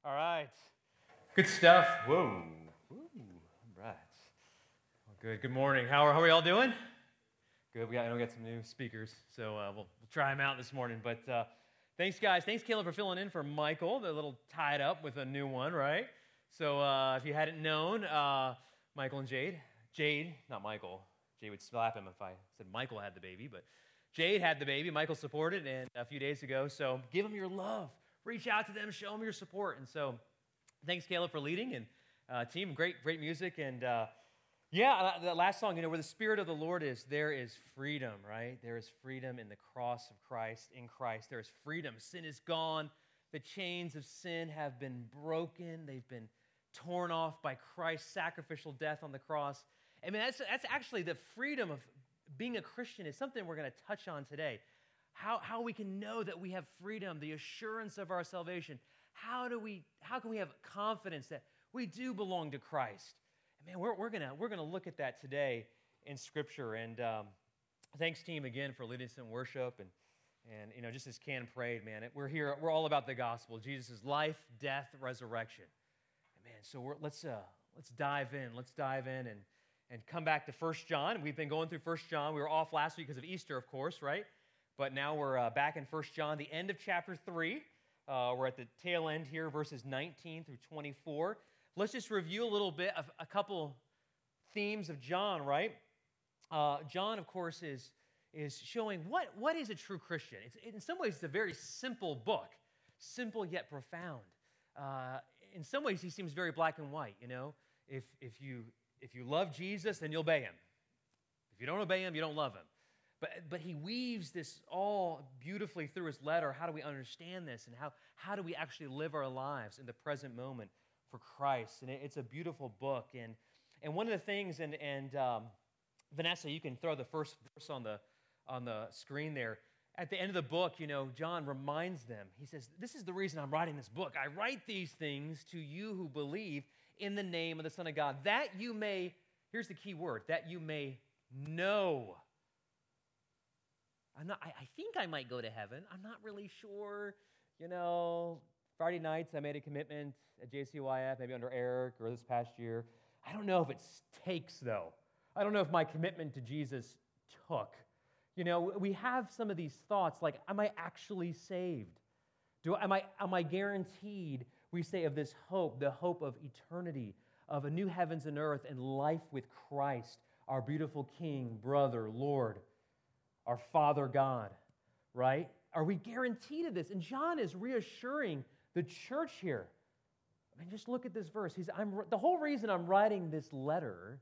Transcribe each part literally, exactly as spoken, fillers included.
All right. Good stuff. Whoa. Woo. All right. Well, good. Good morning. How are, how are y'all doing? Good. We got, I know we got some new speakers, so uh, we'll, we'll try them out this morning. But uh, thanks, guys. Thanks, Caleb, for filling in for Michael. They're a little tied up with a new one, right? So uh, if you hadn't known, uh, Michael and Jade. Jade, not Michael. Jade would slap him if I said Michael had the baby, but Jade had the baby. Michael supported it a few days ago. So give them your love. Reach out to them. Show them your support. And so thanks, Caleb, for leading. And uh, team, great, great music. And uh, yeah, that last song, you know, where the Spirit of the Lord is, there is freedom, right? There is freedom in the cross of Christ, in Christ. There is freedom. Sin is gone. The chains of sin have been broken. They've been torn off by Christ's sacrificial death on the cross. I mean, that's, that's actually the freedom of being a Christian is something we're going to touch on today. How, how we can know that we have freedom, the assurance of our salvation. How do we? How can we have confidence that we do belong to Christ? And man, we're, we're gonna we're gonna look at that today in Scripture. And um, thanks, team, again for leading us in worship. And and you know, just as Ken prayed, man, we're here. We're all about the gospel, Jesus' life, death, resurrection. And man, so we're, let's uh, let's dive in. Let's dive in and and come back to First John. We've been going through First John. We were off last week because of Easter, of course, right? But now we're uh, back in First John, the end of chapter three. Uh, we're at the tail end here, verses nineteen through twenty-four. Let's just review a little bit of a couple themes of John, right? Uh, John, of course, is, is showing what, what is a true Christian. It's, in some ways, it's a very simple book, simple yet profound. Uh, in some ways, he seems very black and white, you know? If, if, you, if you love Jesus, then you obey him. If you don't obey him, you don't love him. But, but he weaves this all beautifully through his letter. How do we understand this? And how, how do we actually live our lives in the present moment for Christ? And it, it's a beautiful book. And, and one of the things, and, and um, Vanessa, you can throw the first verse on the, on the screen there. At the end of the book, you know, John reminds them. He says, this is the reason I'm writing this book. I write these things to you who believe in the name of the Son of God, that you may, here's the key word, that you may know. I'm not, I, I think I might go to heaven. I'm not really sure. You know, Friday nights I made a commitment at J C Y F, maybe under Eric or this past year. I don't know if it takes, though. I don't know if my commitment to Jesus took. You know, we have some of these thoughts like, am I actually saved? Do am I am I guaranteed, we say, of this hope, the hope of eternity, of a new heavens and earth and life with Christ, our beautiful King, brother, Lord, our Father God, right? Are we guaranteed of this? And John is reassuring the church here. I mean, just look at this verse. He's, I'm, the whole reason I'm writing this letter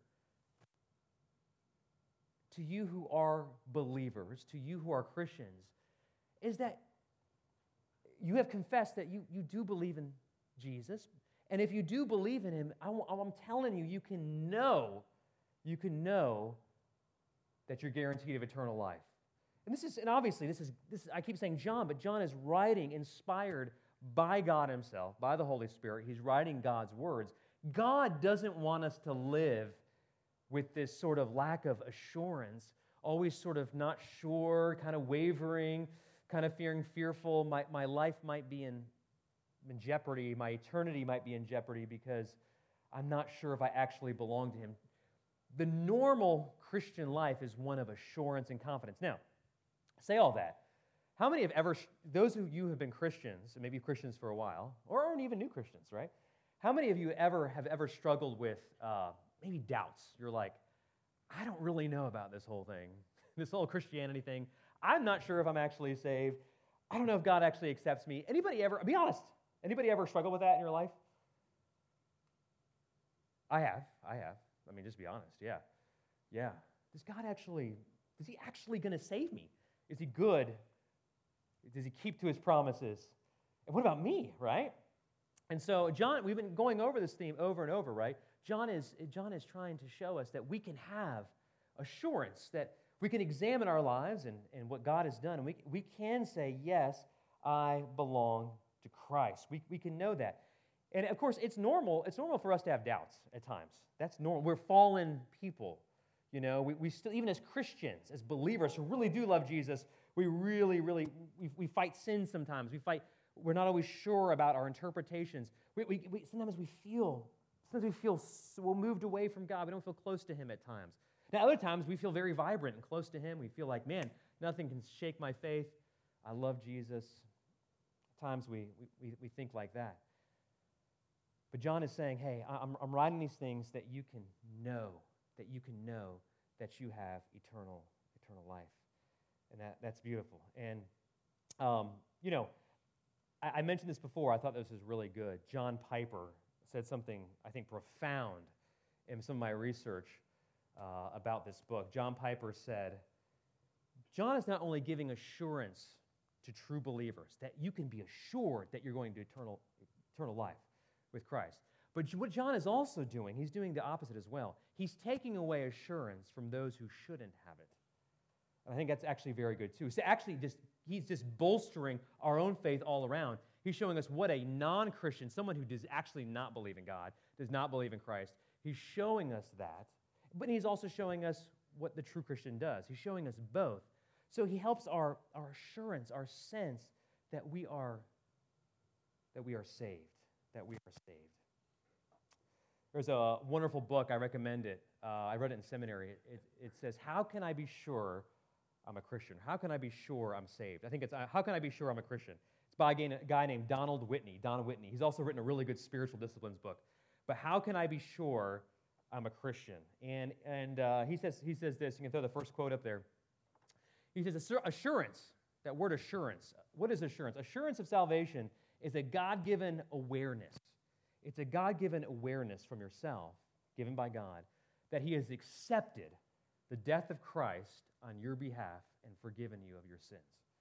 to you who are believers, to you who are Christians, is that you have confessed that you, you do believe in Jesus. And if you do believe in him, I, I'm telling you, you can know, you can know that you're guaranteed of eternal life. And this is, and obviously, this is, this is, I keep saying John, but John is writing inspired by God himself, by the Holy Spirit. He's writing God's words. God doesn't want us to live with this sort of lack of assurance, always sort of not sure, kind of wavering, kind of fearing fearful. My, my life might be in, in jeopardy. My eternity might be in jeopardy because I'm not sure if I actually belong to him. The normal Christian life is one of assurance and confidence. Now, say all that. How many have ever, those of you who have been Christians, and maybe Christians for a while, or aren't even new Christians, right? How many of you ever have ever struggled with uh, maybe doubts? You're like, I don't really know about this whole thing, this whole Christianity thing. I'm not sure if I'm actually saved. I don't know if God actually accepts me. Anybody ever, be honest, anybody ever struggle with that in your life? I have, I have. I mean, just be honest, yeah. Yeah. Does God actually, is he actually going to save me? Is he good? Does he keep to his promises? And what about me, right? And so John, we've been going over this theme over and over, right? John is, John is trying to show us that we can have assurance, that we can examine our lives and, and what God has done, and we, we can say, yes, I belong to Christ. We, we can know that. And of course, it's normal, it's normal for us to have doubts at times. That's normal. We're fallen people. You know, we, we still, even as Christians, as believers who really do love Jesus, we really, really, we, we fight sin sometimes. We fight, We're not always sure about our interpretations. We, we, we, sometimes we feel, sometimes we feel so moved away from God. We don't feel close to him at times. Now, other times we feel very vibrant and close to him. We feel like, man, nothing can shake my faith. I love Jesus. At times we, we, we think like that. But John is saying, hey, I'm, I'm writing these things that you can know, that you can know that you have eternal, eternal life. And that, that's beautiful. And, um, you know, I, I mentioned this before. I thought this was really good. John Piper said something, I think, profound in some of my research uh, about this book. John Piper said, John is not only giving assurance to true believers, that you can be assured that you're going to eternal, eternal life with Christ. But what John is also doing, he's doing the opposite as well. He's taking away assurance from those who shouldn't have it. And I think that's actually very good too. So actually, just he's just bolstering our own faith all around. He's showing us what a non-Christian, someone who does actually not believe in God, does not believe in Christ, he's showing us that. But he's also showing us what the true Christian does. He's showing us both. So he helps our, our assurance, our sense that we are that we are saved, that we are saved. There's a wonderful book, I recommend it. Uh, I read it in seminary. It, it says, how can I be sure I'm a Christian? How can I be sure I'm saved? I think it's, uh, how can I be sure I'm a Christian? It's by a guy named Donald Whitney, Don Whitney. He's also written a really good spiritual disciplines book. But how can I be sure I'm a Christian? And, and uh, he says he says this. You can throw the first quote up there. He says, assurance, that word assurance. What is assurance? Assurance of salvation is a God-given awareness. It's a God-given awareness from yourself, given by God, that he has accepted the death of Christ on your behalf and forgiven you of your sins.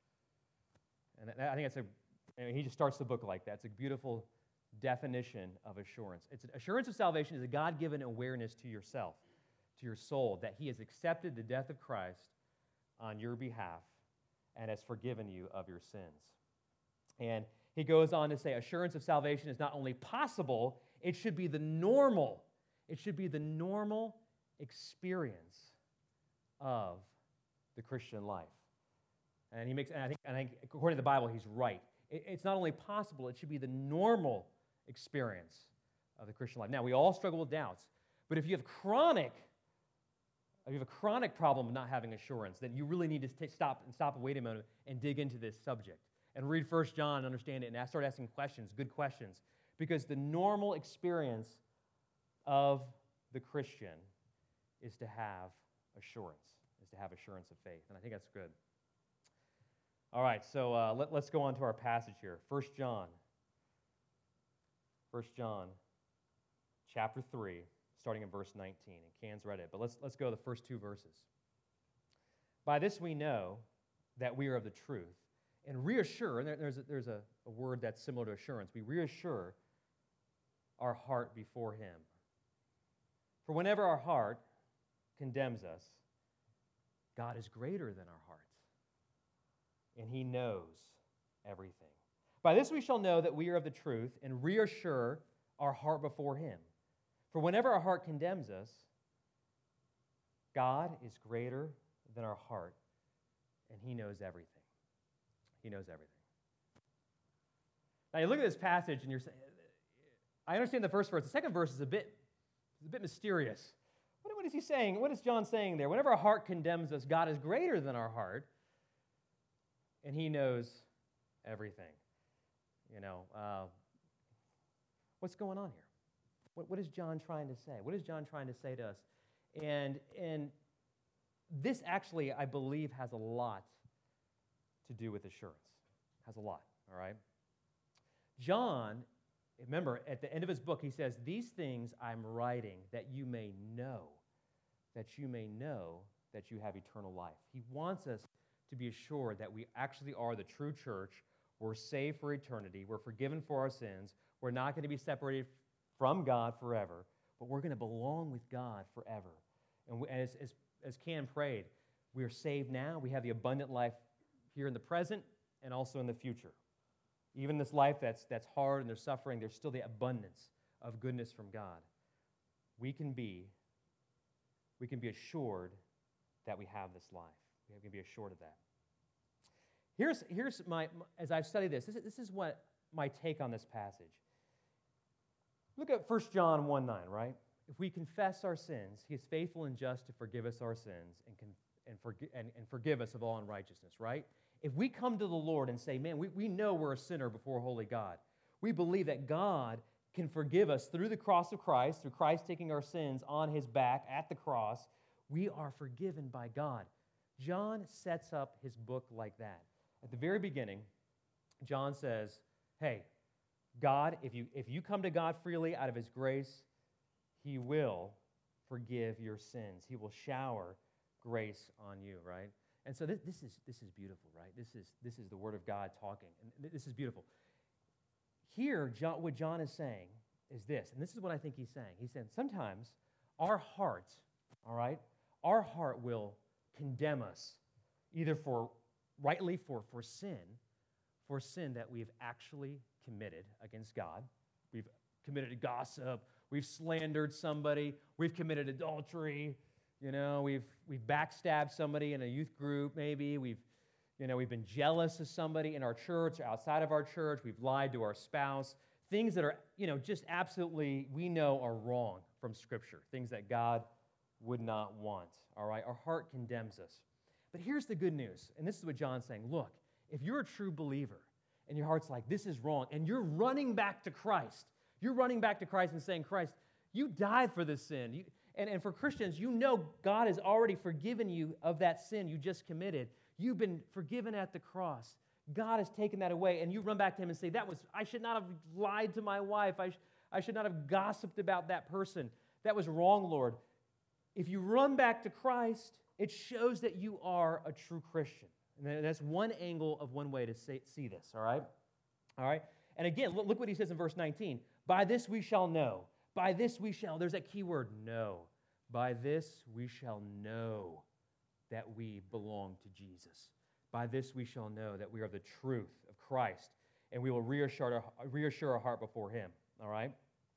And I think that's a, I mean, he just starts the book like that. It's a beautiful definition of assurance. It's an assurance of salvation is a God-given awareness to yourself, to your soul, that he has accepted the death of Christ on your behalf and has forgiven you of your sins. And he goes on to say, assurance of salvation is not only possible, it should be the normal. It should be the normal experience of the Christian life. And he makes, and I think, and I think according to the Bible, he's right. It, it's not only possible, it should be the normal experience of the Christian life. Now, we all struggle with doubts, but if you have chronic, if you have a chronic problem of not having assurance, then you really need to t- stop and stop and wait a moment and dig into this subject and read First John and understand it and start asking questions, good questions, because the normal experience of the Christian is to have assurance, is to have assurance of faith, and I think that's good. All right, so uh, let, let's go on to our passage here. First John, First John, chapter three, starting in verse nineteen. And Can's read it, but let's let's go to the first two verses. By this we know that we are of the truth, and reassure. And there, there's a, there's a, a word that's similar to assurance. We reassure our heart before Him. For whenever our heart condemns us, God is greater than our heart, and He knows everything. By this we shall know that we are of the truth and reassure our heart before Him. For whenever our heart condemns us, God is greater than our heart, and He knows everything. He knows everything. Now you look at this passage and you're saying, I understand the first verse. The second verse is a bit, is a bit mysterious. What, what is he saying? What is John saying there? Whenever our heart condemns us, God is greater than our heart, and He knows everything. You know, uh, what's going on here? What, what is John trying to say? What is John trying to say to us? And, and this actually, I believe, has a lot to do with assurance. Has a lot, all right? John, remember, at the end of his book, he says, these things I'm writing that you may know, that you may know that you have eternal life. He wants us to be assured that we actually are the true church. We're saved for eternity. We're forgiven for our sins. We're not going to be separated from God forever, but we're going to belong with God forever. And we, as, as, as Cam prayed, we are saved now. We have the abundant life here in the present and also in the future. Even this life that's, that's hard and there's suffering, there's still the abundance of goodness from God. We can be, we can be assured that we have this life. We can be assured of that. Here's, here's my, as I've studied this, this is, this is what my take on this passage. Look at First John one nine, right? If we confess our sins, he is faithful and just to forgive us our sins and, con, and, forgi- and, and forgive us of all unrighteousness, right? If we come to the Lord and say, man, we, we know we're a sinner before holy God, we believe that God can forgive us through the cross of Christ, through Christ taking our sins on his back at the cross, we are forgiven by God. John sets up his book like that. At the very beginning, John says, hey, God, if you, if you come to God freely out of his grace, he will forgive your sins. He will shower grace on you, right? And so this, this is this is beautiful, right? This is this is the Word of God talking, and this is beautiful. Here, John, what John is saying is this, and this is what I think he's saying. He's saying sometimes our heart, all right, our heart will condemn us, either for rightly for for sin, for sin that we've actually committed against God. We've committed gossip. We've slandered somebody. We've committed adultery. You know, we've we've backstabbed somebody in a youth group, maybe. We've, you know, we've been jealous of somebody in our church or outside of our church. We've lied to our spouse. Things that are, you know, just absolutely, we know are wrong from Scripture. Things that God would not want, all right? Our heart condemns us. But here's the good news, and this is what John's saying. Look, if you're a true believer and your heart's like, this is wrong, and you're running back to Christ, you're running back to Christ and saying, Christ, you died for this sin. You, and, and for Christians, you know God has already forgiven you of that sin you just committed. You've been forgiven at the cross. God has taken that away, and you run back to him and say, that was, I should not have lied to my wife. I, sh- I should not have gossiped about that person. That was wrong, Lord. If you run back to Christ, it shows that you are a true Christian. And that's one angle of one way to say, see this, all right? All right? And again, look, look what he says in verse nineteen. By this we shall know. By this we shall, there's that key word, know. By this we shall know that we belong to Jesus. By this we shall know that we are the truth of Christ, and we will reassure our, reassure our heart before him, all right?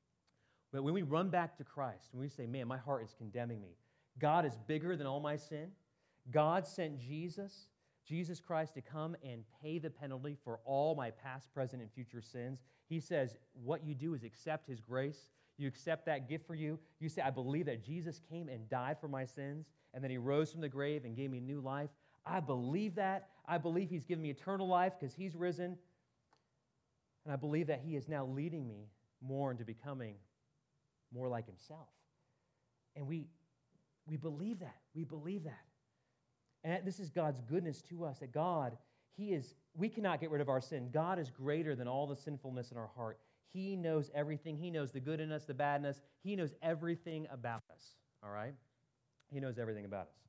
But when we run back to Christ, when we say, man, my heart is condemning me, God is bigger than all my sin. God sent Jesus, Jesus Christ, to come and pay the penalty for all my past, present, and future sins. He says, what you do is accept his grace. You accept that gift for you. You say, I believe that Jesus came and died for my sins, and then he rose from the grave and gave me new life. I believe that. I believe he's given me eternal life because he's risen. And I believe that he is now leading me more into becoming more like himself. And we, we believe that. We believe that. And this is God's goodness to us, that God, he is, we cannot get rid of our sin. God is greater than all the sinfulness in our heart. He knows everything. He knows the good in us, the bad in us. He knows everything about us, all right? He knows everything about us.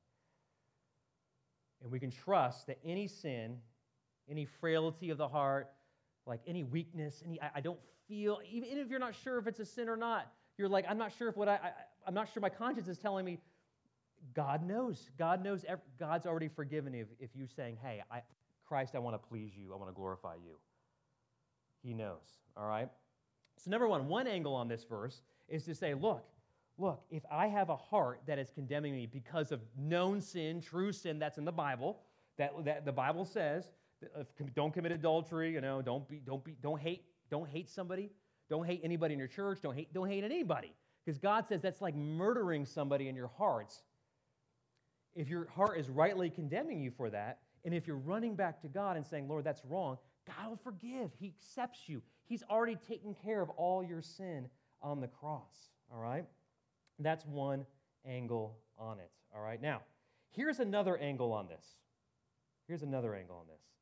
And we can trust that any sin, any frailty of the heart, like any weakness, any I, I don't feel, even if you're not sure if it's a sin or not, you're like, I'm not sure if what I, I I'm not sure my conscience is telling me. God knows. God knows. Every, God's already forgiven you if, if you're saying, hey, I, Christ, I want to please you. I want to glorify you. He knows, all right? So number one, one angle on this verse is to say, look, look, if I have a heart that is condemning me because of known sin, true sin that's in the Bible, that, that the Bible says, don't commit adultery, you know, don't be, don't be, don't hate, don't hate somebody, don't hate anybody in your church, don't hate, don't hate anybody, because God says that's like murdering somebody in your hearts. If your heart is rightly condemning you for that, and if you're running back to God and saying, Lord, that's wrong, God will forgive. He accepts you. He's already taken care of all your sin on the cross, all right? That's one angle on it, all right? Now, here's another angle on this. Here's another angle on this.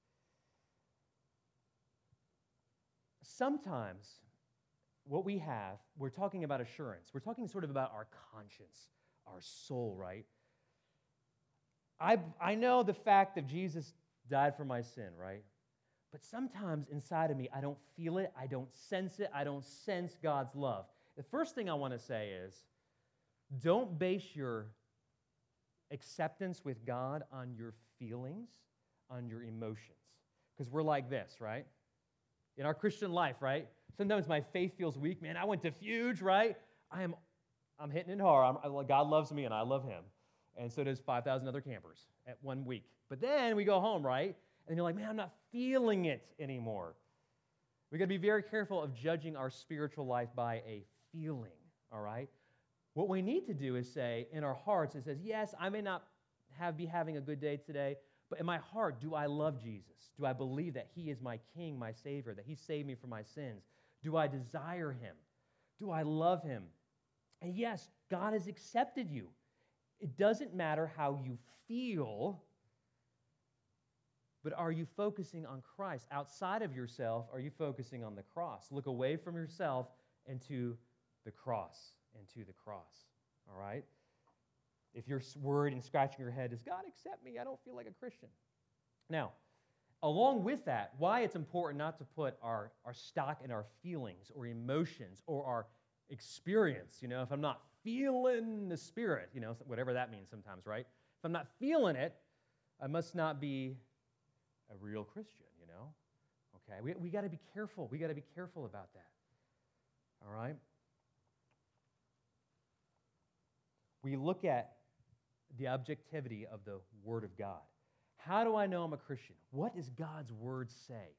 Sometimes what we have, we're talking about assurance. We're talking sort of about our conscience, our soul, right? I, I know the fact that Jesus died for my sin, right? But sometimes inside of me, I don't feel it, I don't sense it, I don't sense God's love. The first thing I want to say is, don't base your acceptance with God on your feelings, on your emotions. Because we're like this, right? In our Christian life, right? Sometimes my faith feels weak. Man, I went to Fuge, right? I am, I'm hitting it hard. I'm, God loves me and I love him. And so does five thousand other campers at one week. But then we go home, right? and you're like, man, I'm not feeling it anymore. We got to be very careful of judging our spiritual life by a feeling, all right? What we need to do is say in our hearts, it says, yes, I may not have be having a good day today, but in my heart, do I love Jesus? Do I believe that he is my King, my Savior, that he saved me from my sins? Do I desire him? Do I love him? And yes, God has accepted you. It doesn't matter how you feel, but are you focusing on Christ? Outside of yourself, are you focusing on the cross? Look away from yourself and to the cross, and to the cross, all right? If you're worried and scratching your head, does God accept me? I don't feel like a Christian. Now, along with that, why it's important not to put our, our stock in our feelings or emotions or our experience. You know, if I'm not feeling the Spirit, you know, whatever that means sometimes, right? If I'm not feeling it, I must not be a real Christian, you know? Okay, we, we got to be careful. We got to be careful about that, all right? We look at the objectivity of the Word of God. How do I know I'm a Christian? What does God's Word say?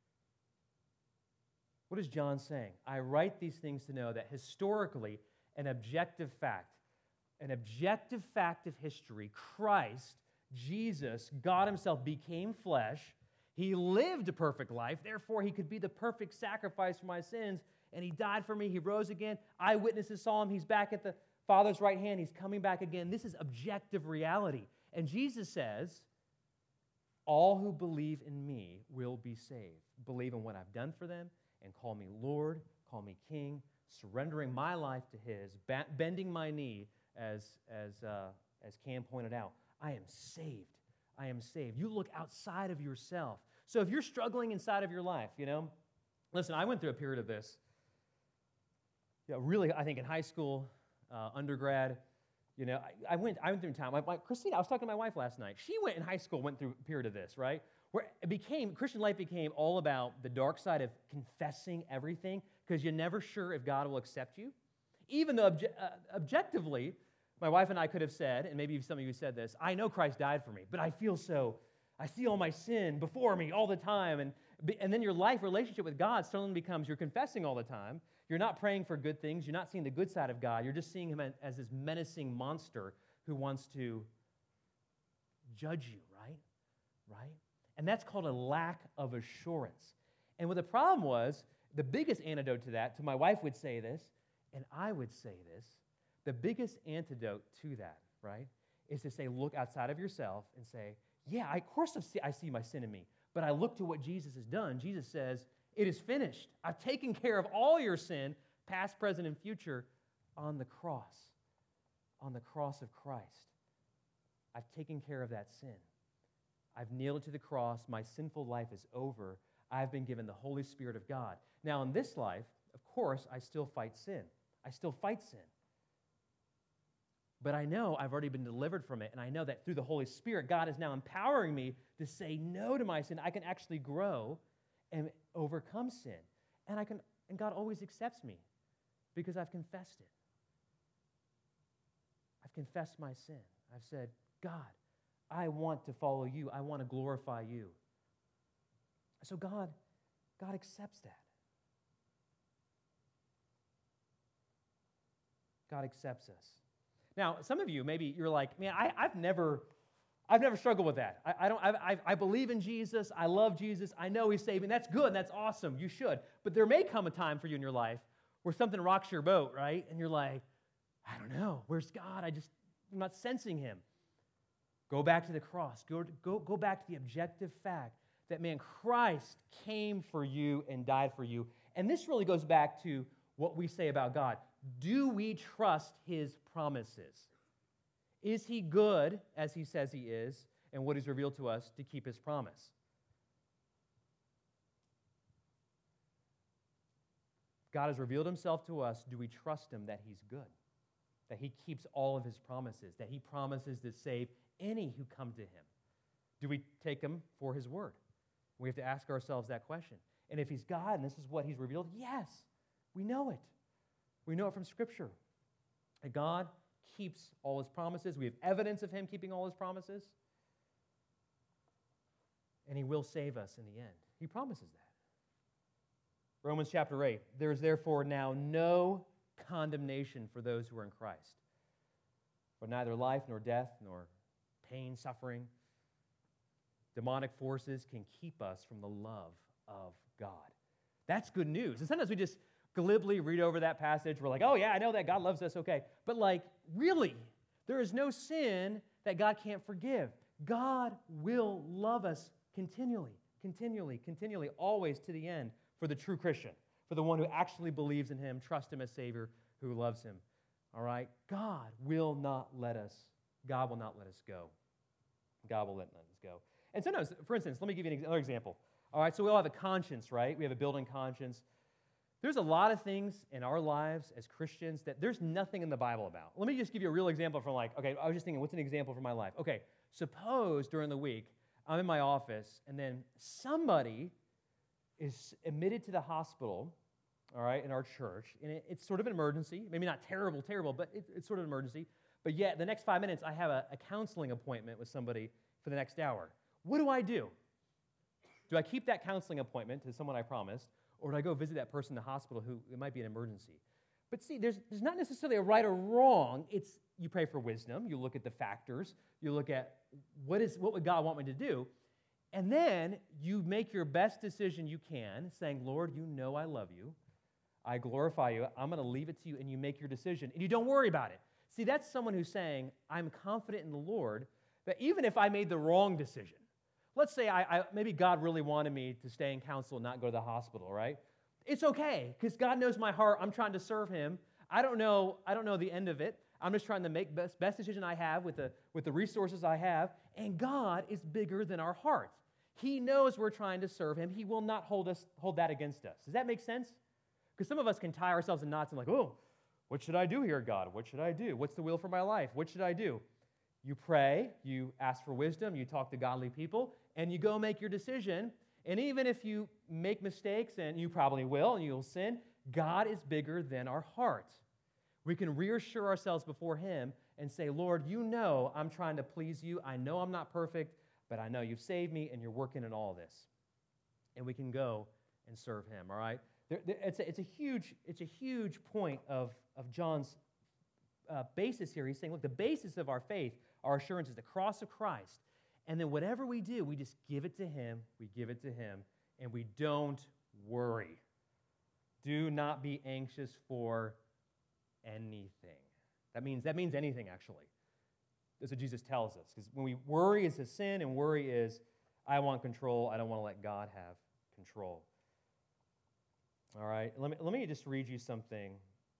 What is John saying? I write these things to know that historically, an objective fact, an objective fact of history, Christ, Jesus, God himself became flesh. He lived a perfect life. Therefore, he could be the perfect sacrifice for my sins. And he died for me. He rose again. Eyewitnesses saw him. He's back at the Father's right hand. He's coming back again. This is objective reality. And Jesus says, all who believe in me will be saved. Believe in what I've done for them and call me Lord, call me King, surrendering my life to his, bending my knee, as, as, uh, as Cam pointed out. I am saved. I am saved. You look outside of yourself. So if you're struggling inside of your life, you know, listen, I went through a period of this. Yeah, really, I think in high school, uh, undergrad, you know, I, I went I went through time. My, my, Christina, I was talking to my wife last night. She went in high school, went through a period of this, right? Where it became, Christian life became all about the dark side of confessing everything because you're never sure if God will accept you. Even though obje- uh, objectively, my wife and I could have said, and maybe some of you said this, I know Christ died for me, but I feel so, I see all my sin before me all the time. And, and then your life relationship with God suddenly becomes you're confessing all the time. You're not praying for good things. You're not seeing the good side of God. You're just seeing him as this menacing monster who wants to judge you, right? Right? And that's called a lack of assurance. And what the problem was, the biggest antidote to that, to my wife would say this, and I would say this, the biggest antidote to that, right, is to say, look outside of yourself and say, yeah, I, of course I see, I see my sin in me, but I look to what Jesus has done. Jesus says, it is finished. I've taken care of all your sin, past, present, and future, on the cross, on the cross of Christ. I've taken care of that sin. I've nailed it to the cross. My sinful life is over. I've been given the Holy Spirit of God. Now, in this life, of course, I still fight sin. I still fight sin. But I know I've already been delivered from it, and I know that through the Holy Spirit, God is now empowering me to say no to my sin. I can actually grow and overcome sin. And I can, and God always accepts me because I've confessed it. I've confessed my sin. I've said, God, I want to follow you. I want to glorify you. So God, God accepts that. God accepts us. Now, some of you, maybe you're like, man, I, I've never, I've never struggled with that. I, I don't. I, I, I believe in Jesus. I love Jesus. I know He's saving. That's good. That's awesome. You should. But there may come a time for you in your life where something rocks your boat, right? And you're like, I don't know. Where's God? I just, I'm not sensing Him. Go back to the cross. Go, go, go back to the objective fact that, man, Christ came for you and died for you. And this really goes back to what we say about God. Do we trust His promises? Is He good, as He says He is, and what He's revealed to us to keep His promise? God has revealed Himself to us. Do we trust Him that He's good? That He keeps all of His promises? That He promises to save any who come to Him? Do we take Him for His word? We have to ask ourselves that question. And if He's God and this is what He's revealed, yes, we know it. We know it from Scripture. That God keeps all His promises. We have evidence of Him keeping all His promises. and he will save us in the end. He promises that. Romans chapter eight, there is therefore now no condemnation for those who are in Christ. For neither life nor death nor pain, suffering, demonic forces can keep us from the love of God. That's good news. And sometimes we just glibly read over that passage. We're like, oh yeah, I know that God loves us, okay. But like, really, there is no sin that God can't forgive. God will love us continually, continually, continually, always to the end for the true Christian, for the one who actually believes in him, trusts him as Savior, who loves him. All right? God will not let us, God will not let us go. God will let us go. And sometimes, for instance, let me give you another example. All right, so we all have a conscience, right? We have a built-in conscience. There's a lot of things in our lives as Christians that there's nothing in the Bible about. Let me just give you a real example from like, okay, I was just thinking, what's an example from my life? Okay, suppose during the week, I'm in my office, and then somebody is admitted to the hospital, all right, in our church, and it, it's sort of an emergency, maybe not terrible, terrible, but it, it's sort of an emergency. But yet, the next five minutes, I have a, a counseling appointment with somebody for the next hour. What do I do? Do I keep that counseling appointment to someone I promised, or do I go visit that person in the hospital who it might be an emergency? But see, there's, there's not necessarily a right or wrong. It's you pray for wisdom. You look at the factors. You look at what is what would God want me to do, and then you make your best decision you can, saying, Lord, you know I love you. I glorify you. I'm going to leave it to you, and you make your decision, and you don't worry about it. See, that's someone who's saying, I'm confident in the Lord that even if I made the wrong decision, let's say I, I maybe God really wanted me to stay in counsel and not go to the hospital, right? It's okay, because God knows my heart. I'm trying to serve him. I don't know, I don't know the end of it. I'm just trying to make best, best decision I have with the, with the resources I have, and God is bigger than our heart. He knows we're trying to serve him. He will not hold us hold that against us. Does that make sense? Because some of us can tie ourselves in knots and like, oh, what should I do here, God? What should I do? What's the will for my life? What should I do? You pray, you ask for wisdom, you talk to godly people, and you go make your decision. And even if you make mistakes, and you probably will, and you'll sin, God is bigger than our heart. We can reassure ourselves before him and say, Lord, you know I'm trying to please you. I know I'm not perfect, but I know you've saved me, and you're working in all this. And we can go and serve him, all right? There, there, it's, a, it's, a huge, it's a huge point of, of John's uh, basis here. He's saying, look, the basis of our faith, our assurance is the cross of Christ. And then whatever we do, we just give it to him, we give it to him, and we don't worry. Do not be anxious for anything. That means, that means anything, actually. That's what Jesus tells us. Because when we worry is a sin, and worry is, I want control, I don't want to let God have control. All right, let me, let me just read you something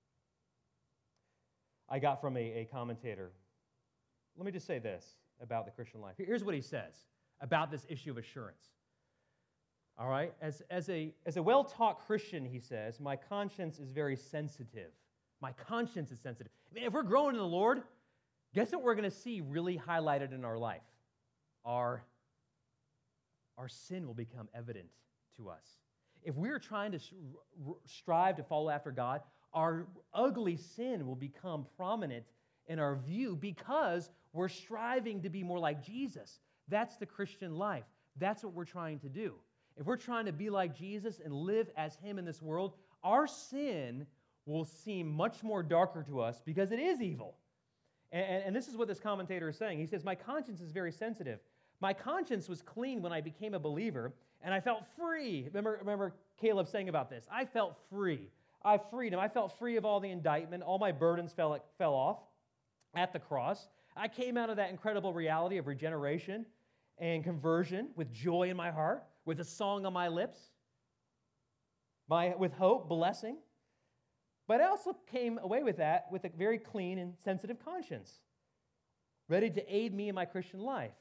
I got from a, a commentator. Let me just say this about the Christian life. Here's what he says about this issue of assurance. All right? As, as a, as a well-taught Christian, he says, my conscience is very sensitive. My conscience is sensitive. I mean, if we're growing in the Lord, guess what we're going to see really highlighted in our life? Our, our sin will become evident to us. If we're trying to strive to follow after God, our ugly sin will become prominent in our view because we're striving to be more like Jesus. That's the Christian life. That's what we're trying to do. If we're trying to be like Jesus and live as him in this world, our sin will seem much more darker to us because it is evil. And, and this is what this commentator is saying. He says, my conscience is very sensitive. My conscience was clean when I became a believer, and I felt free. Remember, remember Caleb saying about this. I felt free. I have freedom. I felt free of all the indictment. All my burdens fell, fell off at the cross. I came out of that incredible reality of regeneration and conversion with joy in my heart, with a song on my lips, my, with hope, blessing. But I also came away with that with a very clean and sensitive conscience, ready to aid me in my Christian life.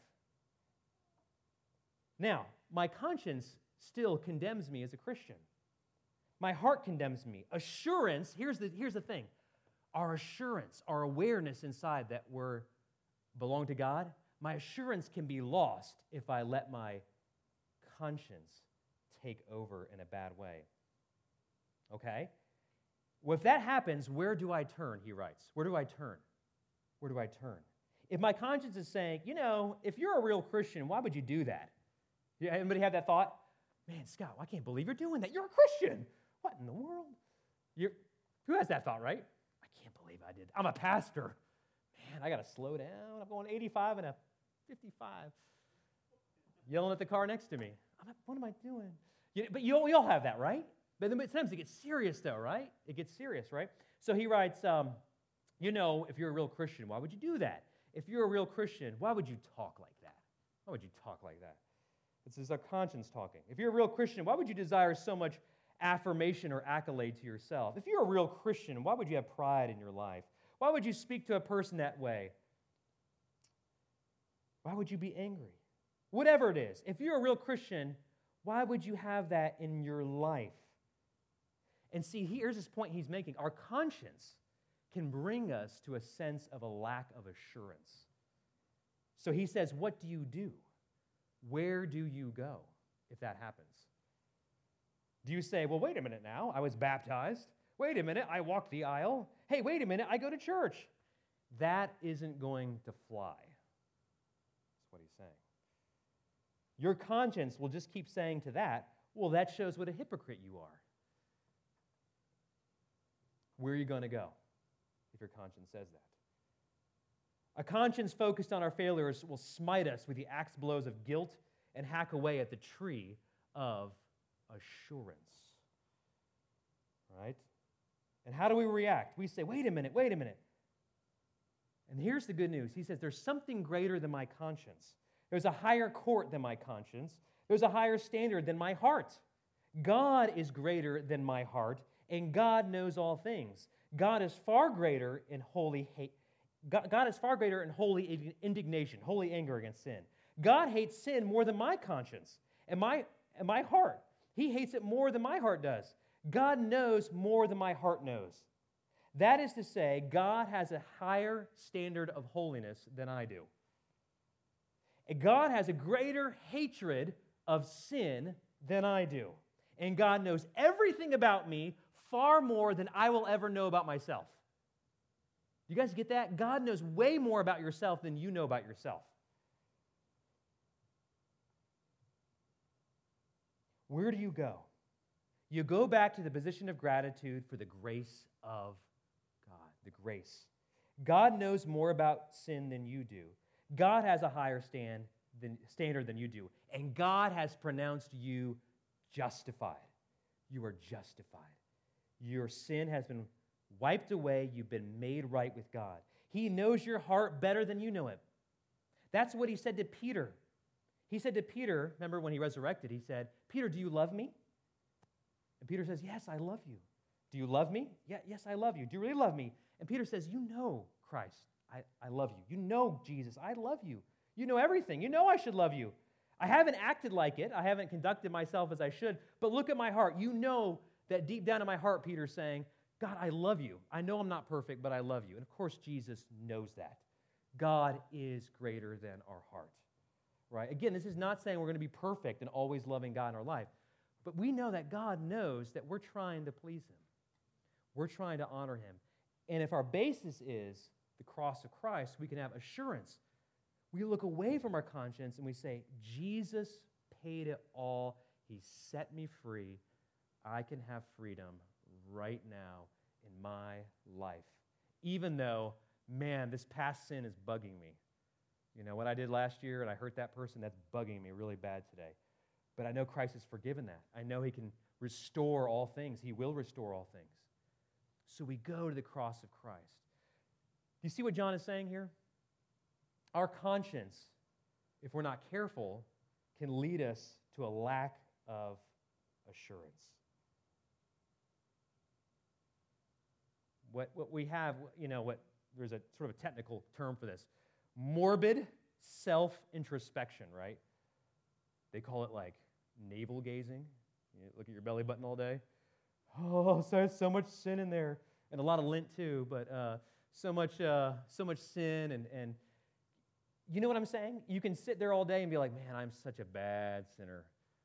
Now, my conscience still condemns me as a Christian. My heart condemns me. Assurance, here's the, here's the thing. Our assurance, our awareness inside that we belong to God, my assurance can be lost if I let my conscience take over in a bad way. Okay? Well, if that happens, where do I turn, he writes. Where do I turn? Where do I turn? If my conscience is saying, you know, if you're a real Christian, why would you do that? Yeah, anybody have that thought? Man, Scott, I can't believe you're doing that. You're a Christian. What in the world? You're, who has that thought, right? I can't believe I did. I'm a pastor. Man, I got to slow down. I'm going eighty-five and a fifty-five. Yelling at the car next to me. I'm like, what am I doing? You know, but you, we all have that, right? But then sometimes it gets serious, though, right? It gets serious, right? So he writes, um, you know, if you're a real Christian, why would you do that? If you're a real Christian, why would you talk like that? Why would you talk like that? This is our conscience talking. If you're a real Christian, why would you desire so much affirmation or accolade to yourself? If you're a real Christian, why would you have pride in your life? Why would you speak to a person that way? Why would you be angry? Whatever it is, if you're a real Christian, why would you have that in your life? And see, here's this point he's making. Our conscience can bring us to a sense of a lack of assurance. So he says, what do you do? Where do you go if that happens? Do you say, well, wait a minute now, I was baptized. Wait a minute, I walked the aisle. Hey, wait a minute, I go to church. That isn't going to fly. That's what he's saying. Your conscience will just keep saying to that, well, that shows what a hypocrite you are. Where are you going to go if your conscience says that? A conscience focused on our failures will smite us with the axe blows of guilt and hack away at the tree of assurance. Right? And how do we react? We say, wait a minute, wait a minute. And here's the good news. He says, there's something greater than my conscience. There's a higher court than my conscience. There's a higher standard than my heart. God is greater than my heart, and God knows all things. God is far greater in holy hate. God is far greater in holy indignation, holy anger against sin. God hates sin more than my conscience and my, and my heart. He hates it more than my heart does. God knows more than my heart knows. That is to say, God has a higher standard of holiness than I do. And God has a greater hatred of sin than I do. And God knows everything about me far more than I will ever know about myself. You guys get that? God knows way more about yourself than you know about yourself. Where do you go? You go back to the position of gratitude for the grace of God, the grace. God knows more about sin than you do. God has a higher stand than, standard than you do. And God has pronounced you justified. You are justified. Your sin has been wiped away. You've been made right with God. He knows your heart better than you know it. That's what he said to Peter. He said to Peter, remember when he resurrected, he said, Peter, do you love me? And Peter says, yes, I love you. Do you love me? Yeah, yes, I love you. Do you really love me? And Peter says, you know, Christ, I, I love you. You know, Jesus, I love you. You know everything. You know I should love you. I haven't acted like it. I haven't conducted myself as I should. But look at my heart. You know that deep down in my heart, Peter's saying, God, I love you. I know I'm not perfect, but I love you. And of course, Jesus knows that. God is greater than our heart. Right? Again, this is not saying we're going to be perfect and always loving God in our life. But we know that God knows that we're trying to please Him. We're trying to honor Him. And if our basis is the cross of Christ, we can have assurance. We look away from our conscience and we say, Jesus paid it all. He set me free. I can have freedom right now in my life. Even though, man, this past sin is bugging me. You know, what I did last year and I hurt that person, that's bugging me really bad today. But I know Christ has forgiven that. I know He can restore all things. He will restore all things. So we go to the cross of Christ. Do you see what John is saying here? Our conscience, if we're not careful, can lead us to a lack of assurance. What, what we have, you know, what there's a sort of a technical term for this. Morbid self-introspection, right? They call it like navel gazing. You look at your belly button all day. Oh, so there's so much sin in there. And a lot of lint too, but uh, so much uh, so much sin. And, and you know what I'm saying? You can sit there all day and be like, man, I'm such a bad sinner.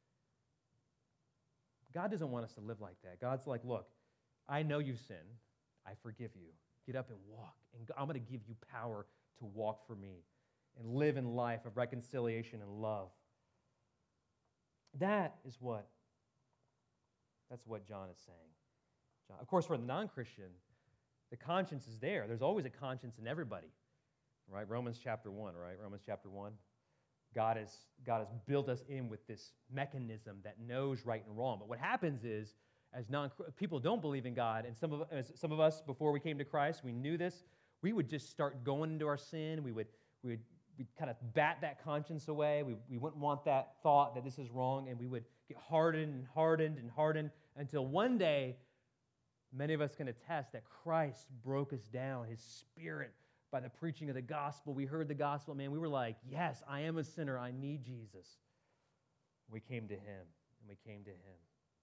God doesn't want us to live like that. God's like, look, I know you've sinned. I forgive you. Get up and walk. And I'm going to give you power to walk for me and live in life of reconciliation and love. That is what, that's what John is saying. John. Of course, for the non-Christian, the conscience is there. There's always a conscience in everybody, right? Romans chapter one, right? Romans chapter one. God has, God has built us in with this mechanism that knows right and wrong. But what happens is, as non people don't believe in God, and some of, as some of us, before we came to Christ, we knew this, we would just start going into our sin. We would, we would we'd kind of bat that conscience away. We, we wouldn't want that thought that this is wrong, and we would get hardened and hardened and hardened until one day, many of us can attest that Christ broke us down, His Spirit, by the preaching of the gospel. We heard the gospel, man. We were like, yes, I am a sinner. I need Jesus. We came to Him, and we came to Him.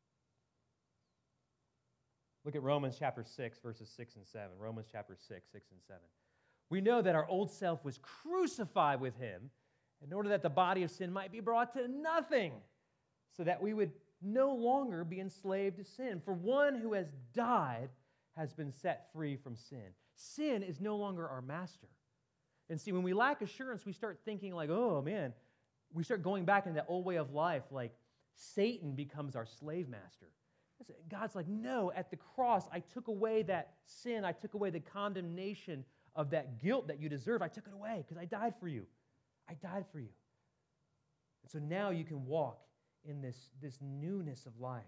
Look at Romans chapter six, verses six and seven. Romans chapter six, six and seven. We know that our old self was crucified with Him in order that the body of sin might be brought to nothing, so that we would no longer be enslaved to sin. For one who has died has been set free from sin. Sin is no longer our master. And see, when we lack assurance, we start thinking like, oh man, we start going back into that old way of life, like Satan becomes our slave master. God's like, no, at the cross, I took away that sin. I took away the condemnation of that guilt that you deserve. I took it away because I died for you. I died for you. And so now you can walk in this, this newness of life.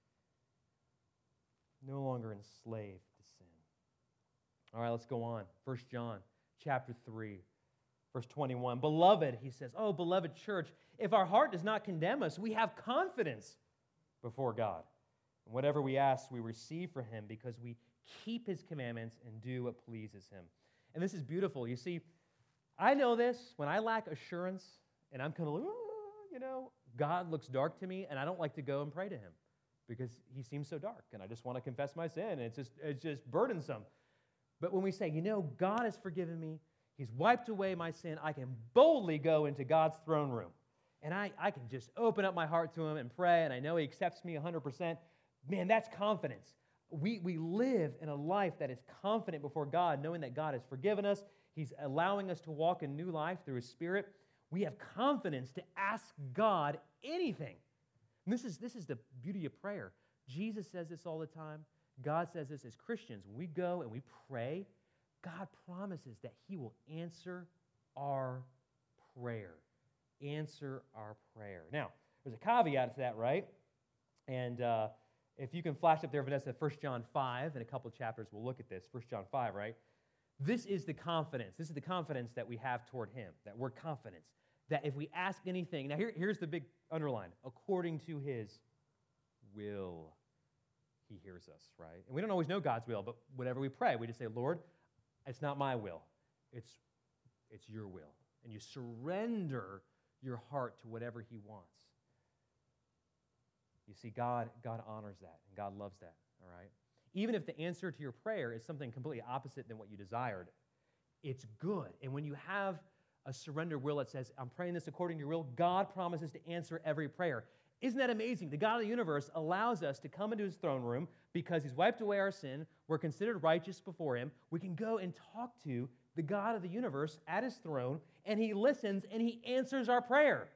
No longer enslaved to sin. All right, let's go on. First John chapter three, verse twenty-one. Beloved, he says, oh, beloved church, if our heart does not condemn us, we have confidence before God. And whatever we ask, we receive from Him because we keep His commandments and do what pleases Him. And this is beautiful. You see, I know this. When I lack assurance and I'm kind of like, oh, you know, God looks dark to me, and I don't like to go and pray to Him because He seems so dark, and I just want to confess my sin, and it's just, it's just burdensome. But when we say, you know, God has forgiven me, He's wiped away my sin, I can boldly go into God's throne room. And I, I can just open up my heart to Him and pray, and I know He accepts me one hundred percent. Man, that's confidence. We, we live in a life that is confident before God, knowing that God has forgiven us. He's allowing us to walk in new life through His Spirit. We have confidence to ask God anything. And this is, this is the beauty of prayer. Jesus says this all the time. God says this as Christians. When we go and we pray, God promises that He will answer our prayer. Answer our prayer. Now, there's a caveat to that, right? And uh, if you can flash up there, Vanessa, First John five, in a couple of chapters, we'll look at this. First John five, right? This is the confidence. This is the confidence that we have toward Him, that we're confident that if we ask anything, now here, here's the big underline, according to His will, He hears us, right? And we don't always know God's will, but whenever we pray, we just say, Lord, it's not my will. It's, it's your will. And you surrender your heart to whatever He wants. You see, God, God honors that, and God loves that, all right? Even if the answer to your prayer is something completely opposite than what you desired, it's good. And when you have a surrender will that says, I'm praying this according to your will, God promises to answer every prayer. Isn't that amazing? The God of the universe allows us to come into His throne room because He's wiped away our sin. We're considered righteous before Him. We can go and talk to the God of the universe at His throne, and He listens and He answers our prayer.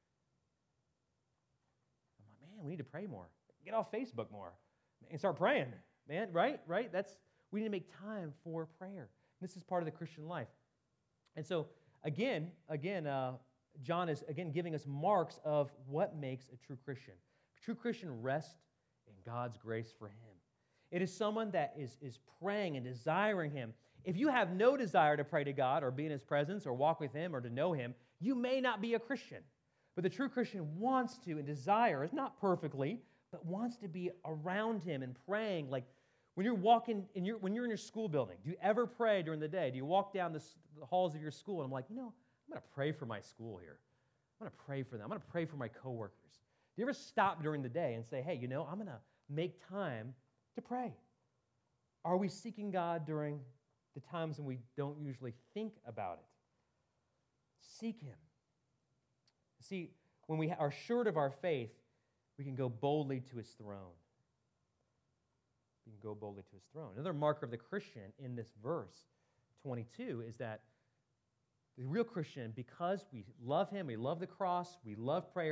I'm like, man, we need to pray more. Get off Facebook more and start praying, man, right? Right? That's we need to make time for prayer. This is part of the Christian life. And so, again, again, uh, John is, again, giving us marks of what makes a true Christian. A true Christian rests in God's grace for him. It is someone that is, is praying and desiring Him. If you have no desire to pray to God or be in His presence or walk with Him or to know Him, you may not be a Christian. But the true Christian wants to and desires, not perfectly, but wants to be around Him and praying. Like when you're walking, in your, when you're in your school building, do you ever pray during the day? Do you walk down the, the halls of your school and I'm like, you know, I'm going to pray for my school here. I'm going to pray for them. I'm going to pray for my coworkers. Do you ever stop during the day and say, hey, you know, I'm going to make time to pray? Are we seeking God during the times when we don't usually think about it? Seek Him. See, when we are assured of our faith, we can go boldly to His throne. We can go boldly to His throne. Another marker of the Christian in this verse, twenty-two, is that the real Christian, because we love Him, we love the cross, we love prayer,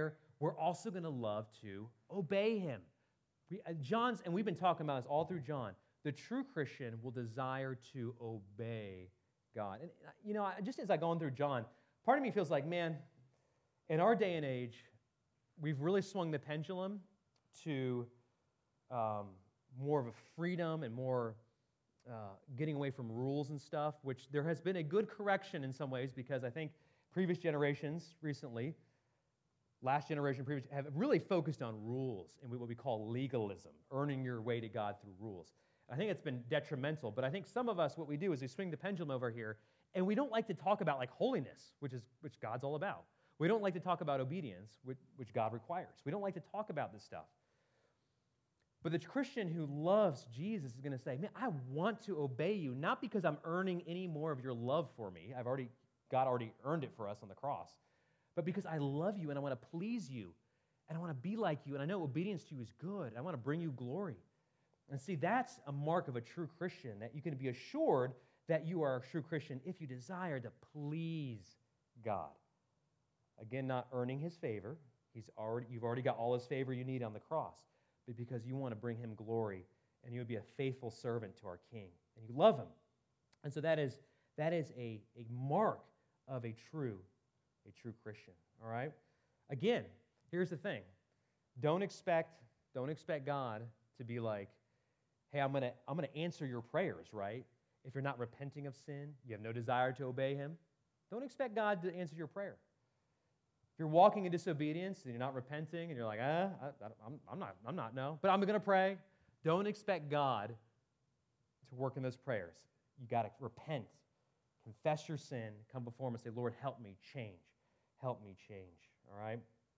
we're also going to love to obey him. We, uh, John's, and we've been talking about this all through John, the true Christian will desire to obey God. And, you know, I, just as I go on through John, part of me feels like, man, in our day and age, we've really swung the pendulum to um, more of a freedom and more uh, getting away from rules and stuff, which there has been a good correction in some ways, because I think previous generations recently, last generation, previous, have really focused on rules and what we call legalism, earning your way to God through rules. I think it's been detrimental, but I think some of us, what we do is we swing the pendulum over here, and we don't like to talk about like holiness, which is which God's all about. We don't like to talk about obedience, which, which God requires. We don't like to talk about this stuff. But the Christian who loves Jesus is going to say, man, I want to obey you, not because I'm earning any more of your love for me. I've already, God already earned it for us on the cross, but because I love you and I want to please you and I want to be like you, and I know obedience to you is good. I want to bring you glory. And see, that's a mark of a true Christian, that you can be assured that you are a true Christian if you desire to please God. Again, not earning his favor. He's already, you've already got all his favor you need on the cross, but because you want to bring him glory and you would be a faithful servant to our King, and you love him. And so that is, that is a, a mark of a true, a true Christian, all right? Again, here's the thing. Don't expect, don't expect God to be like, hey, I'm going to I'm going to answer your prayers, right? If you're not repenting of sin, you have no desire to obey him, don't expect God to answer your prayer. If you're walking in disobedience and you're not repenting and you're like, ah, I, I, I'm, I'm not, I'm not, no, but I'm going to pray, don't expect God to work in those prayers. You got to repent, confess your sin, come before him and say, Lord, help me change. Help me change, all right?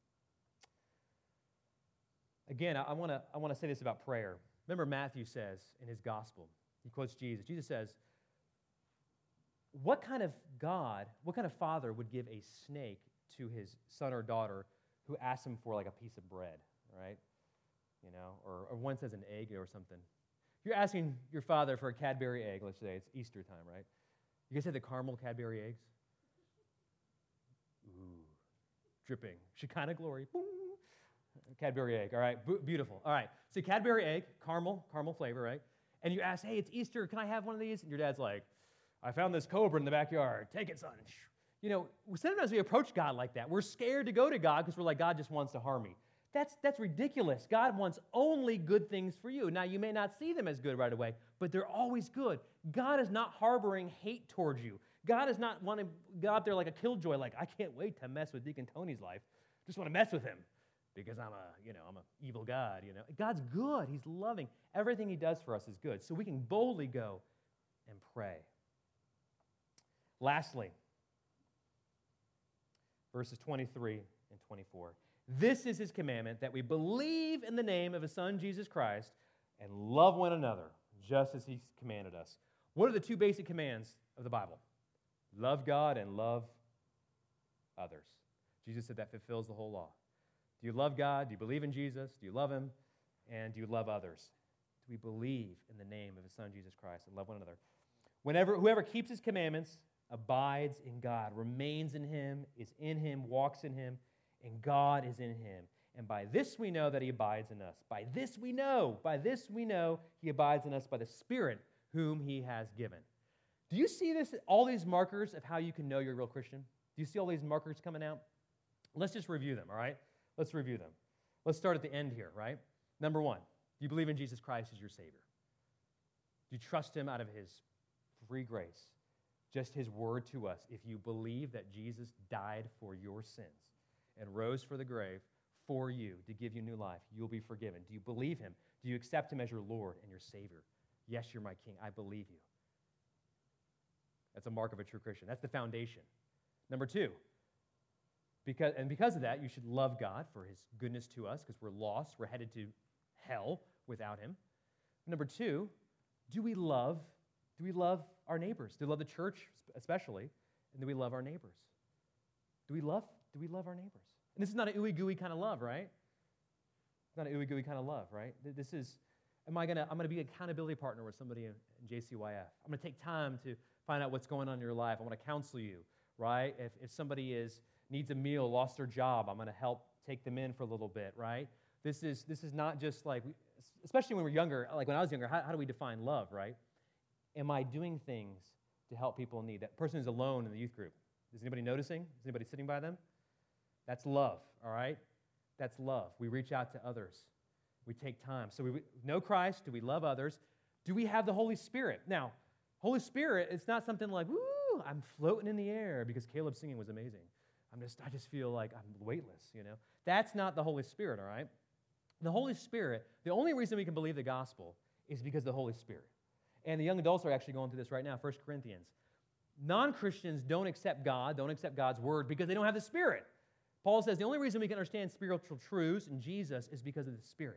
Again, I want to I want to say this about prayer. Remember, Matthew says in his gospel, he quotes Jesus. Jesus says, what kind of God, what kind of father would give a snake to his son or daughter who asks him for like a piece of bread, right? You know, or, or one says an egg or something. If you're asking your father for a Cadbury egg, let's say it's Easter time, right? You guys had the caramel Cadbury eggs? Ooh, dripping. Shekinah glory. Boom. Cadbury egg, all right, B- beautiful. All right, so Cadbury egg, caramel, caramel flavor, right? And you ask, hey, it's Easter, can I have one of these? And your dad's like, I found this cobra in the backyard. Take it, son. You know, sometimes we approach God like that. We're scared to go to God because we're like, God just wants to harm me. That's, that's ridiculous. God wants only good things for you. Now, you may not see them as good right away, but they're always good. God is not harboring hate towards you. God is not wanting to go out there like a killjoy, like, I can't wait to mess with Deacon Tony's life. Just want to mess with him because I'm a, you know, I'm an evil God, you know. God's good. He's loving. Everything he does for us is good. So we can boldly go and pray. Lastly, verses twenty-three and twenty-four. This is his commandment, that we believe in the name of his Son, Jesus Christ, and love one another, just as he commanded us. What are the two basic commands of the Bible? Love God and love others. Jesus said that fulfills the whole law. Do you love God? Do you believe in Jesus? Do you love him? And do you love others? Do we believe in the name of his Son, Jesus Christ, and love one another? Whenever, whoever keeps his commandments abides in God, remains in him, is in him, walks in him, and God is in him. And by this we know that he abides in us. By this we know, by this we know he abides in us by the Spirit whom he has given. Do you see this, all these markers of how you can know you're a real Christian? Do you see all these markers coming out? Let's just review them, all right? Let's review them. Let's start at the end here, right? Number one, do you believe in Jesus Christ as your Savior? Do you trust him out of his free grace? Just his word to us. If you believe that Jesus died for your sins and rose for the grave for you to give you new life, you'll be forgiven. Do you believe him? Do you accept him as your Lord and your Savior? Yes, you're my King. I believe you. That's a mark of a true Christian. That's the foundation. Number two, because, and because of that, you should love God for his goodness to us because we're lost. We're headed to hell without him. Number two, do we love, do we love our neighbors? Do we love the church especially? And do we love our neighbors? Do we love, do we love our neighbors? And this is not an ooey gooey kind of love, right? It's not an ooey gooey kind of love, right? This is, am I gonna, I'm gonna be an accountability partner with somebody in, in J C Y F. I'm gonna take time to find out what's going on in your life. I want to counsel you, right? If, if somebody is needs a meal, lost their job, I'm going to help take them in for a little bit, right? This is this is not just like, especially when we're younger, like when I was younger, how, how do we define love, right? Am I doing things to help people in need? That person who's alone in the youth group, is anybody noticing? Is anybody sitting by them? That's love, all right? That's love. We reach out to others. We take time. So we know Christ. Do we love others? Do we have the Holy Spirit? Now, Holy Spirit, it's not something like, woo, I'm floating in the air because Caleb's singing was amazing. I'm just, I just feel like I'm weightless, you know? That's not the Holy Spirit, all right? The Holy Spirit, the only reason we can believe the gospel is because of the Holy Spirit. And the young adults are actually going through this right now, First Corinthians. Non-Christians don't accept God, don't accept God's word because they don't have the Spirit. Paul says the only reason we can understand spiritual truths in Jesus is because of the Spirit.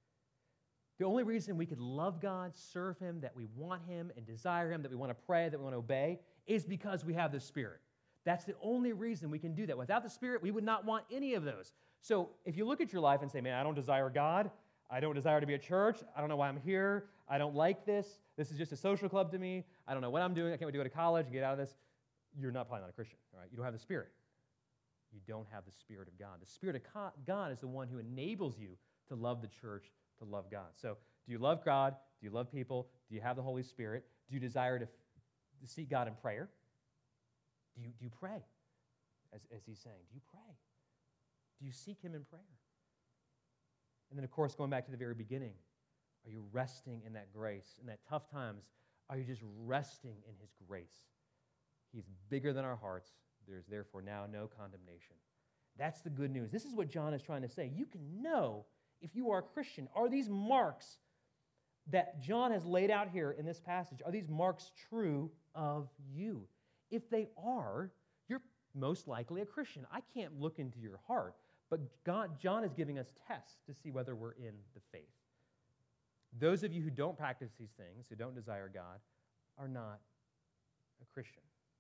The only reason we could love God, serve Him, that we want Him and desire Him, that we want to pray, that we want to obey, is because we have the Spirit. That's the only reason we can do that. Without the Spirit, we would not want any of those. So if you look at your life and say, man, I don't desire God, I don't desire to be at church, I don't know why I'm here, I don't like this, this is just a social club to me, I don't know what I'm doing, I can't wait to go to college and get out of this, you're not probably not a Christian, all right? You don't have the Spirit. You don't have the Spirit of God. The Spirit of God is the one who enables you to love the church, to love God. So do you love God? Do you love people? Do you have the Holy Spirit? Do you desire to, to seek God in prayer? Do you, do you pray? As, as he's saying, do you pray? Do you seek Him in prayer? And then, of course, going back to the very beginning, are you resting in that grace? In that tough times, are you just resting in His grace? He's bigger than our hearts. There's therefore now no condemnation. That's the good news. This is what John is trying to say. You can know if you are a Christian. Are these marks that John has laid out here in this passage, are these marks true of you? If they are, you're most likely a Christian. I can't look into your heart, but God, John is giving us tests to see whether we're in the faith. Those of you who don't practice these things, who don't desire God, are not a Christian.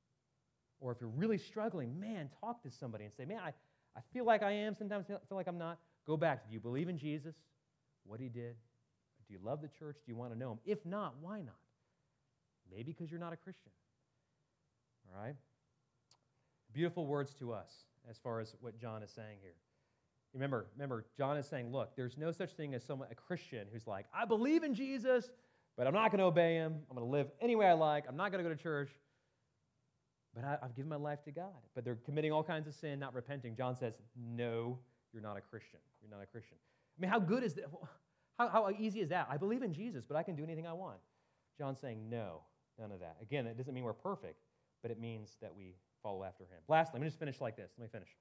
Or if you're really struggling, man, talk to somebody and say, man, I, I feel like I am, sometimes I feel like I'm not. Go back. Do you believe in Jesus, what He did? Do you love the church? Do you want to know Him? If not, why not? Maybe because you're not a Christian. All right? Beautiful words to us as far as what John is saying here. Remember, remember, John is saying, look, there's no such thing as someone, a Christian who's like, I believe in Jesus, but I'm not going to obey Him. I'm going to live any way I like. I'm not going to go to church. But I, I've given my life to God. But they're committing all kinds of sin, not repenting. John says, no, you're not a Christian. You're not a Christian. I mean, how good is that? How, how easy is that? I believe in Jesus, but I can do anything I want. John's saying, no, none of that. Again, it doesn't mean we're perfect, but it means that we follow after Him. Lastly, let me just finish like this. Let me finish.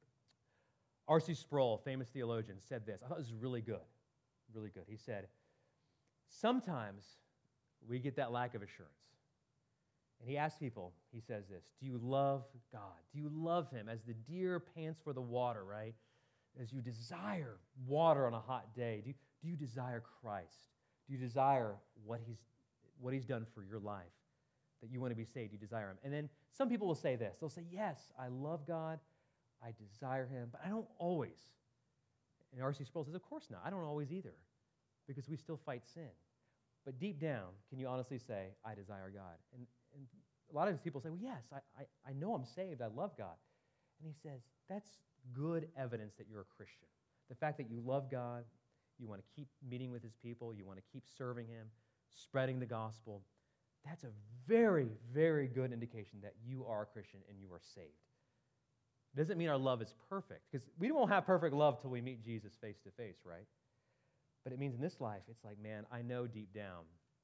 R C Sproul, famous theologian, said this. I thought this was really good, really good. He said, sometimes we get that lack of assurance. And he asks people, he says this, do you love God? Do you love Him as the deer pants for the water, right? As you desire water on a hot day, do you, do you desire Christ? Do you desire what He's, what He's done for your life? That you want to be saved, you desire Him. And then some people will say this. They'll say, yes, I love God, I desire Him, but I don't always. And R C Sproul says, of course not. I don't always either, because we still fight sin. But deep down, can you honestly say, I desire God? And, and a lot of people say, well, yes, I, I, I know I'm saved, I love God. And he says, that's good evidence that you're a Christian. The fact that you love God, you want to keep meeting with His people, you want to keep serving Him, spreading the gospel, that's a very, very good indication that you are a Christian and you are saved. It doesn't mean our love is perfect, because we won't have perfect love till we meet Jesus face to face, right? But it means in this life, it's like, man, I know deep down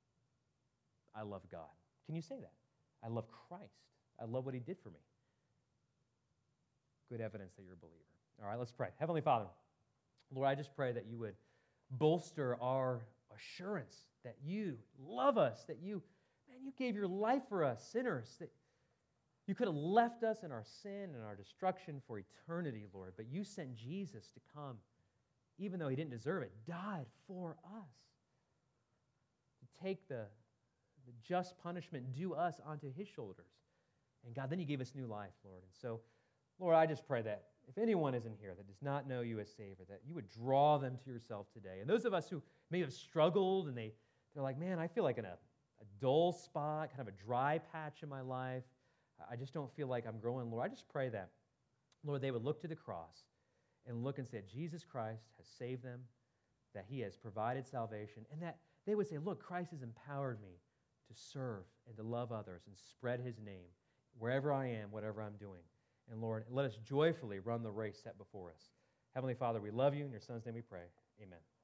I love God. Can you say that? I love Christ. I love what He did for me. Good evidence that you're a believer. All right, let's pray. Heavenly Father, Lord, I just pray that you would bolster our assurance that you love us, that you, man, you gave your life for us, sinners, that you could have left us in our sin and our destruction for eternity, Lord, but you sent Jesus to come, even though He didn't deserve it, died for us, to take the, the just punishment due us onto His shoulders. And God, then you gave us new life, Lord. And so, Lord, I just pray that if anyone is in here that does not know you as Savior, that you would draw them to yourself today. And those of us who may have struggled and they, they're like, man, I feel like in a, a dull spot, kind of a dry patch in my life. I just don't feel like I'm growing, Lord. I just pray that, Lord, they would look to the cross and look and say, Jesus Christ has saved them, that he has provided salvation, and that they would say, look, Christ has empowered me to serve and to love others and spread his name wherever I am, whatever I'm doing. And Lord, let us joyfully run the race set before us. Heavenly Father, we love you. In your Son's name we pray. Amen.